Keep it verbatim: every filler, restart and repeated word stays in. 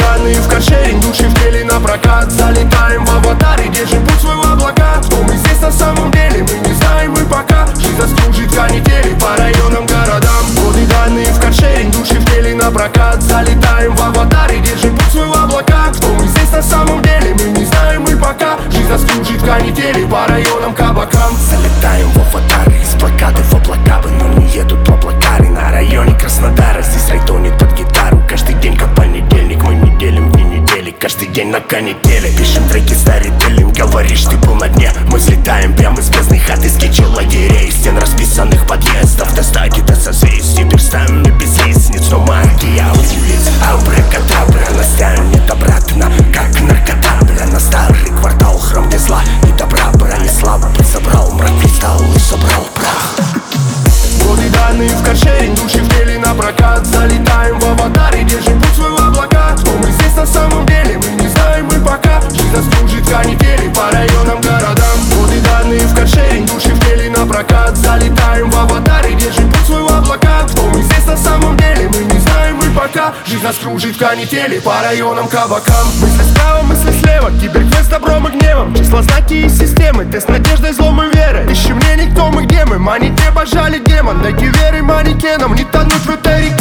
данные в каршеринг, души в теле на прокат. Залетаем в аватар и держим путь свой в облака. Кто мы здесь на самом деле, мы не знаем мы пока. Жизнь заслужит канители по районам, городам. Годы данные в каршеринг, души в теле на прокат. Залетаем в аватар и держим путь свой в облака. Кто мы здесь на самом деле, мы не знаем мы пока. Жизнь заслужит канители по районам, кабакам. Залетаем в аватары из плакаты в облака. Но не едут в облакары на районе Краснодара. Здесь райтонит под гитару каждый день как понедельник. Мы не делим дни недели, каждый день на канители. Пишем треки старителем, говоришь ты был на дне. Мы взлетаем прямо из бездны хаты, скетчи лагерей, стен расписанных подъездов. До стаки, до созвездий, перстами без лестниц. Но магия улиц, абракадабра нас тянет обратно, как наркота, бля. На старый квартал, храм где зла и добра пронесла. Собрал мрак, кристалл и собрал прах. Годы данные в каршеринг, души в теле на прокат. Залетаем в аватар и держим путь свой в облака. Кто мы здесь на самом деле, мы не знаем мы пока. Жизнь заслужит канители по районам, городам. Годы данные в каршеринг, души в теле на прокат. Залетаем в аватар и держим путь свой в облака. Кто мы здесь на самом деле, мы не знаем мы пока. Жизнь заслужит канители по районам, кабакам. Мысли справа, мысли слева, киберквест добром и гневом. Числа, знаки и системы, тест надеждой, злом и верой. Ищи мне никто, мы где мы, манить не пожали демон. Дайте веры манекенам, не тонуть в этой реке.